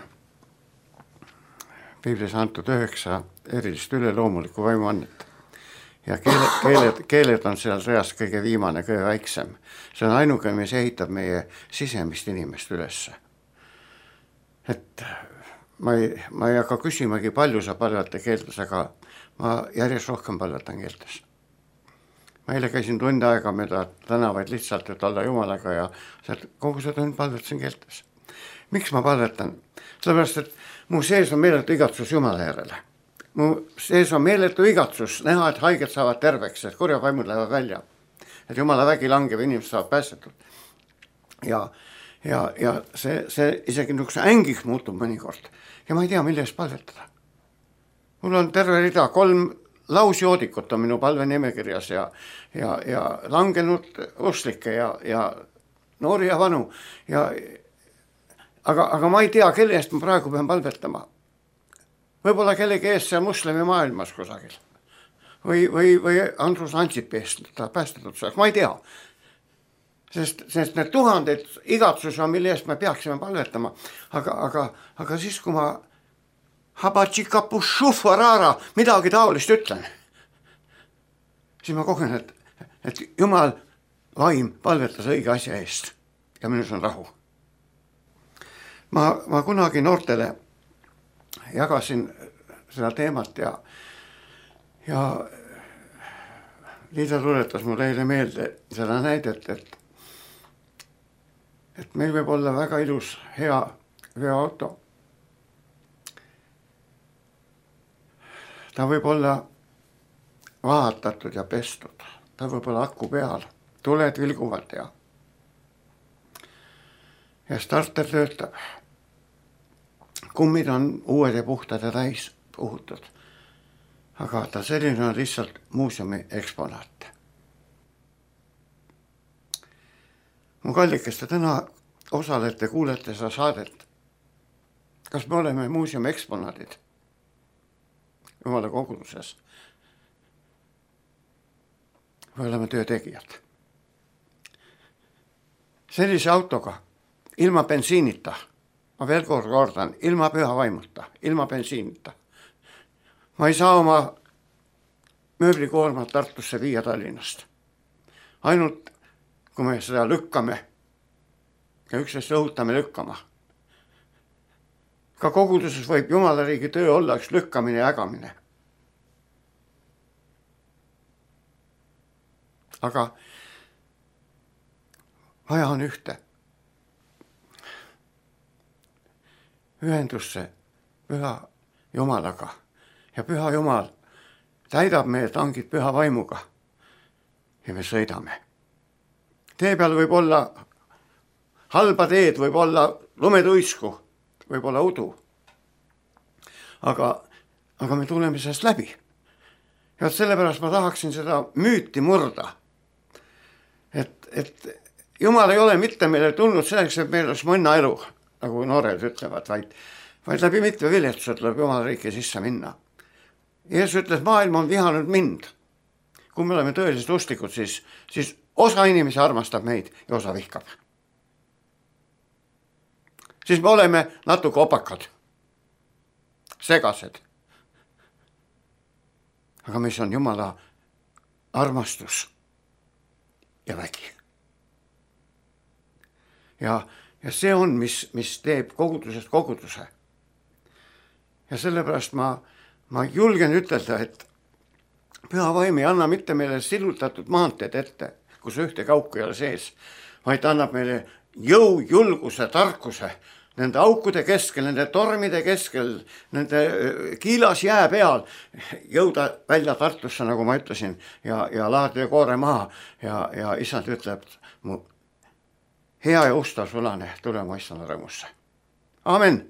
Piiblis antud 9 erilist üleloomulikku vaimuannet. Ja keeled on seal reas kõige viimane, kõige väiksem. See on ainuke, mis ehitab meie sisemist inimest ülesse. Et ma ei hakka küsimagi, palju sa palvete keeltes, aga ma järjest rohkem palvetan keeltes. Ma eile käisin tund aega mööda tänavaid lihtsalt, et olla Jumalaga ja kogu see tund palvetasin keeltes. Miks ma palvetan? Sellepärast, et mu sees on meeletu igatsus Jumala järele. Mu sees on meeletu igatsus näha, et haiged saavad terveks, et kurjad vaimud lähevad välja. Et Jumala vägi langeb ja inimesed saavad päästetud. Ja see isegi niisuguse ängiks muutub mõnikord. Ja ma ei tea, mille eest palvetada. Mul on terve rida, 3 lausjoodikut on minu palvenimekirjas ja langenud usklikke ja noori ja vanu. Aga ma ei tea, kelle eest ma praegu pean palvetama. Võib-olla kellegi eest seal muslimi maailmas kusagil. Või Andrus Ansipi eest ta päästetud saaks, ma ei tea. Sest need tuhanded igatsus on, mille eest me peaksime palvetama. Aga siis, kui ma Habatšikapušufarara midagi taolist ütlen, siis ma kogen, et Jumal vaim palvetas õige asja eest ja minus on rahu. Ma kunagi noortele jagasin seda teemat ja Liida tuletas mulle eile meelde seda näidet, et meil võib olla väga ilus, hea auto. Ta võib olla vahatatud ja pestud, ta võib olla aku peal, tuled vilguvad ja starter töötab. Kummid on uued ja puhtad ja täis puhutud. Aga ta selline on lihtsalt muuseumi eksponaat. Mu kallikes, te täna osalete, kuulete seda saadet. Kas me oleme muuseumi eksponaadid Jumala koguduses? Või oleme töötegijad? Sellise autoga, ilma bensiinita, ma veel kordan, ilma püha vaimuta, ilma bensiinita. Ma ei saa oma mööblikoormat Tartusse viia Tallinnast. Ainult, kui me seda lükkame ja üksteist õhutame lükkama. Ka koguduses võib Jumala riigi töö olla üks lükkamine ja ägamine. Aga vaja on ühte. Ühendusse püha Jumalaga. Ja püha Jumal täidab meie tangid püha vaimuga ja me sõidame. Tee peal võib olla halba teed, võib olla lumetuisku, võib olla udu. Aga me tuleme sellest läbi. Ja sellepärast ma tahaksin seda müüti murda. Et Jumal ei ole mitte meile tulnud selleks, et meil oleks mõnna elu, nagu noored ütlevad, vaid läbi mitme viletsuse tuleb Jumala riiki sisse minna. Jeesus ütles, maailm on vihanud mind. Kui me oleme tõeliselt usklikud, siis osa inimesi armastab meid ja osa vihkab. Siis me oleme natuke opakad, segased. Aga mis on Jumala armastus ja vägi. Ja see on, mis teeb kogudusest koguduse. Ja sellepärast ma julgen ütelda, et Püha Vaim ei anna mitte meile sillutatud maanteed ette, kus ühte kauku ei ole sees, vaid annab meile jõu, julguse, tarkuse nende aukude keskel, nende tormide keskel, nende kiilas jää peal jõuda välja Tartusse, nagu ma ütlesin, ja laadida koore maha ja issand ütleb, mu hea ja ustav sulane, tule mu issanda rõõmusse. Amen.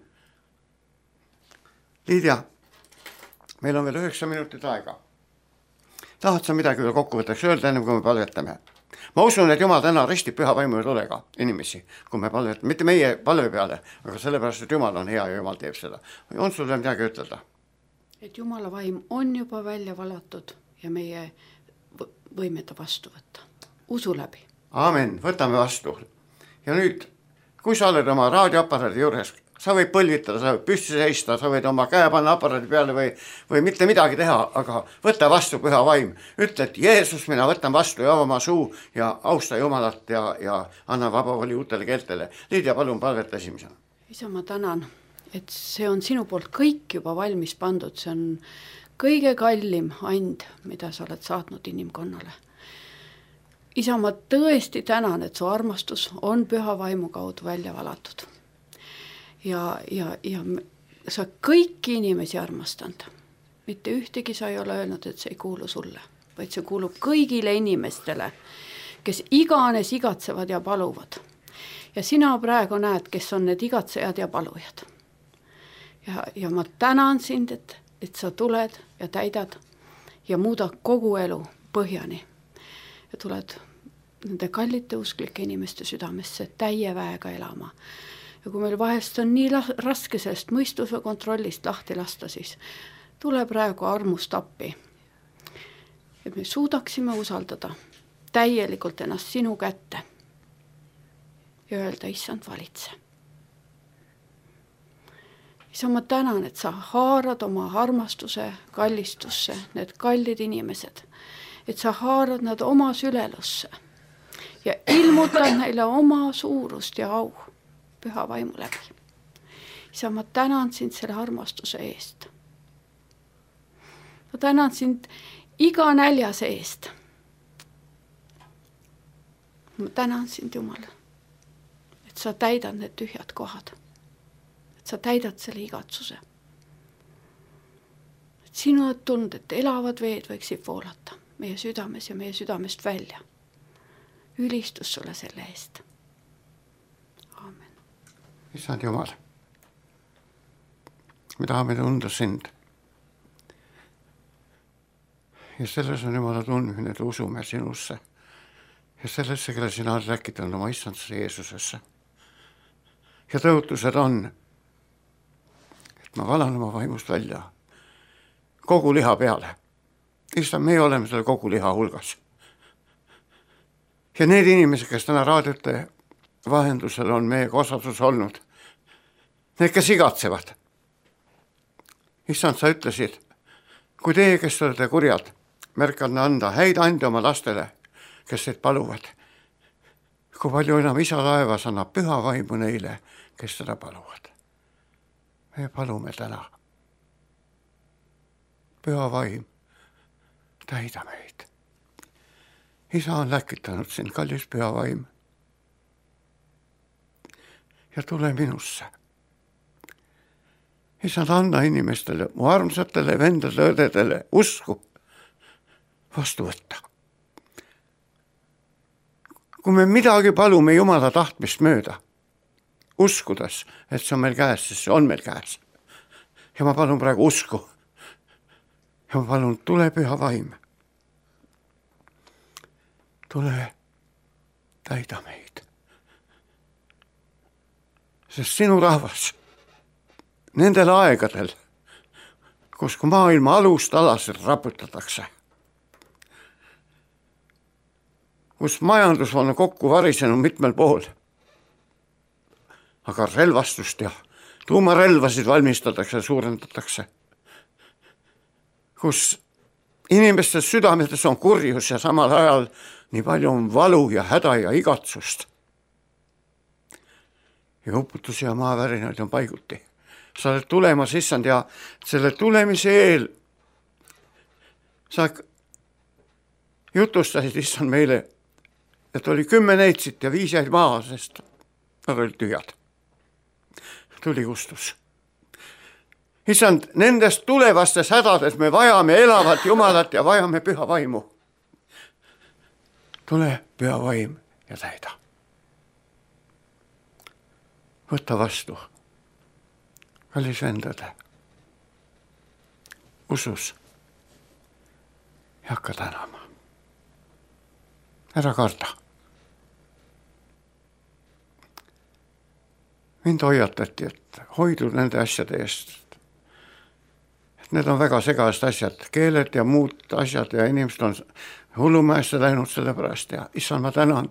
Liidia, meil on veel 9 minutit aega. Tahad sa midagi veel kokkuvõtteks öelda, enne kui me palvetame? Ma usun, et Jumal täna ristib Püha Vaimu ja tulega inimesi, kui me palvetame, mitte meie palve peale, aga sellepärast, et Jumal on hea ja Jumal teeb seda. On sul midagi ütelda? Et Jumala vaim on juba välja valatud ja meie võime ta vastu võtta. Usu läbi. Amen, võtame vastu. Ja nüüd, kui sa oled oma raadioaparaadi juures, sa võid põlvitada, sa võid püsti seista, sa võid oma käe panna aparaadi peale või mitte midagi teha, aga võta vastu Püha Vaim. Ütle, et Jeesus, mina võtan vastu ja oma suu ja austa Jumalat ja anna vaba voli uutele keeltele. Liidia, palun palvet esimesena. Isa, ma tänan, et see on sinu poolt kõik juba valmis pandud. See on kõige kallim and, mida sa oled saatnud inimkonnale. Isa, ma tõesti tänan, et su armastus on Püha Vaimu kaudu välja valatud. Ja sa kõiki inimesi armastanud. Mitte ühtegi sa ei ole öelnud, et see ei kuulu sulle, vaid see kuulub kõigile inimestele, kes iganes igatsevad ja paluvad. Ja sina praegu näed, kes on need igatsejad ja palujad. Ja ma tänan sind, et sa tuled ja täidad ja muudad kogu elu põhjani. Ja tuled nende kallite usklike inimeste südamesse täie väega elama. Ja kui meil vahest on nii raske sellest mõistuse kontrollist lahti lasta, siis tule praegu armust appi. Et me suudaksime usaldada täielikult ennast sinu kätte ja öelda, issand, valitse. Isa, ma tänan, et sa haarad oma armastuse kallistusse, need kallid inimesed, et sa haarad nad oma sülelusse ja ilmutad neile oma suurust ja au Püha Vaimu läbi. Isa, ma tänan sind selle armastuse eest. Ma tänan sind iga näljase eest. Ma tänan sind, Jumal, et sa täidad need tühjad kohad. Et sa täidad selle igatsuse. Et sinu oled tulnud, et elavad veed võiksid voolata meie südames ja meie südamest välja. Ülistus sulle selle eest. Issand Jumal, me tahame tunda sind. Ja selles on Jumala tundmine, et usume sinusse. Ja sellesse, kelle sina oled rääkitanud oma issandusse Jeesusesse. Ja tõotused on, et ma valan oma vaimust välja kogu liha peale. Issand, me oleme selle kogu liha hulgas. Ja need inimesed, kes täna raadiote vahendusel on meie osasus olnud. Need, kes igatsevad. Issand, sa ütlesid, kui teie, kes olete kurjad, märkad anda häid ande oma lastele, kes teid paluvad. Kui palju enam isa taevas annab Püha Vaimu neile, kes seda paluvad. Me palume täna. Püha Vaim, täida meid. Isa on läkitanud sind, kallis Püha Vaim. Ja tule minusse. Issand, anna inimestele, mu armsatele vendadele, õdedele usku vastu võtta. Kui me midagi palume Jumala tahtmist mööda, uskudes, et see on meil käes, siis see on meil käes. Ja ma palun praegu usku. Ja ma palun, tule Püha Vaim. Tule, täida meid. Sest sinu rahvas nendel aegadel, kus maailma alust alasid raputatakse, kus majandus on kokku varisenud mitmel pool, aga relvastust ja tuumarelvasid valmistatakse ja suurendatakse, kus inimeste südametes on kurjus ja samal ajal nii palju on valu ja häda ja igatsust. Ja uputusi ja maavärinaid on paiguti. Sa oled tulemas, issand, ja selle tulemise eel sa jutustasid, issand, meile, et oli 10 neitsit ja 5 jäid maha, sest nad olid tühjad. Tuli kustus. Issand, nendest tulevastes hädades me vajame elavat Jumalat ja vajame püha vaimu. Tule püha vaim ja täida. Võta vastu. Kallis vendade. Usus. Ja hakka tänama. Ära karda. Mind hoiatati, et hoidu nende asjade eest. Et need on väga segast asjad, keeled ja muud asjad ja inimesed on hullumäesse läinud selle pärast ja issand, ma tänan.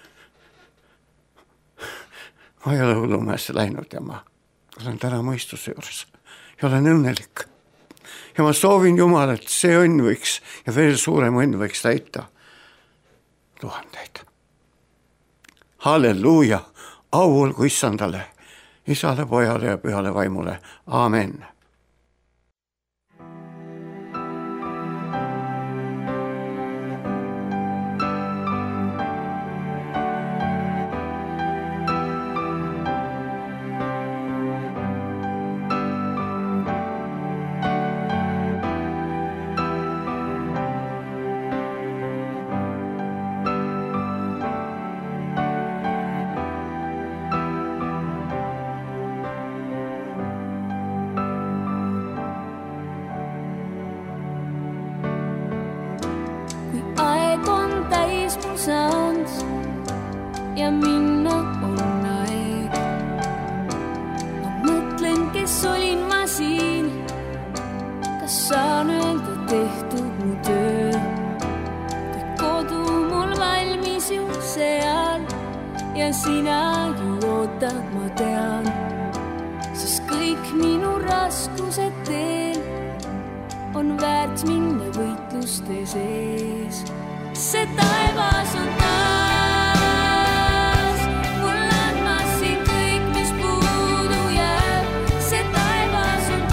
Ma ei ole hullumäesse läinud ja ma olen täna mõistuse juures ja olen õnnelik. Ja ma soovin Jumal, et see õnn võiks ja veel suurem õnn võiks täita 1000. Halleluuja, au olgu issandale, isale, pojale ja pühale vaimule. Aamen. Ja minna on aeg. Ma mõtlen, kes olin ma siin. Kas saan öelda tehtud mu töö? Kõik kodu mul valmis ju seal ja sina ju ootad, ma tean. Sest kõik minu raskused teel on väärt minna võitluste sees. See taevas on taas mul andmas siin kõik, mis puudu jääb. See taevas on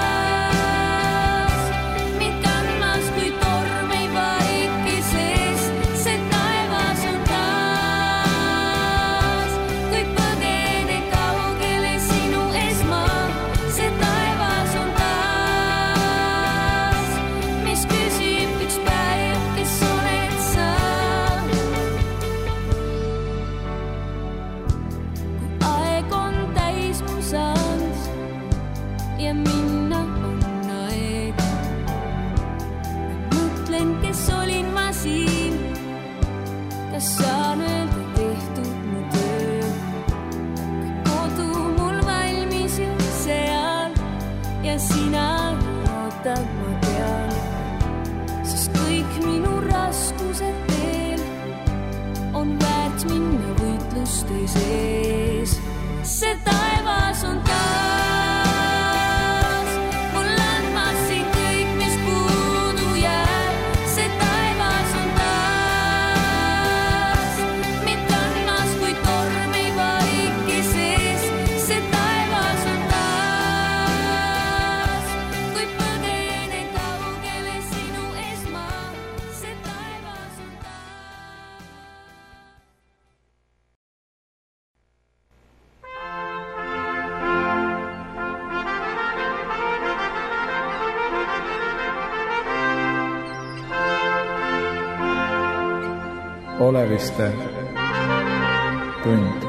taas mind kandmas, kui torm ei vaiki sees. See taevas on taas, kui põgene kaugele sinu ees ma. See taevas on taas, mis küsib üks päev, kes oled sa. Kui aeg on täis mu saanud ja minna on aeg. Ma mõtlen, kes olin ma siin. Kas saan öelda tehtud mu töö? Kõik kodu mul valmis ju seal ja sina ootad, ma tean. Sest kõik minu raskused teel on väärt minna võitluste sees. See taevas on taas mul andmas siin kõik, mis puudu jääb. See taevas on taas mind kandmas, kui torm ei vaiki sees. See taevas on taas, kui põgene kaugele sinu ees ma. See taevas on taas. Oleviste tund.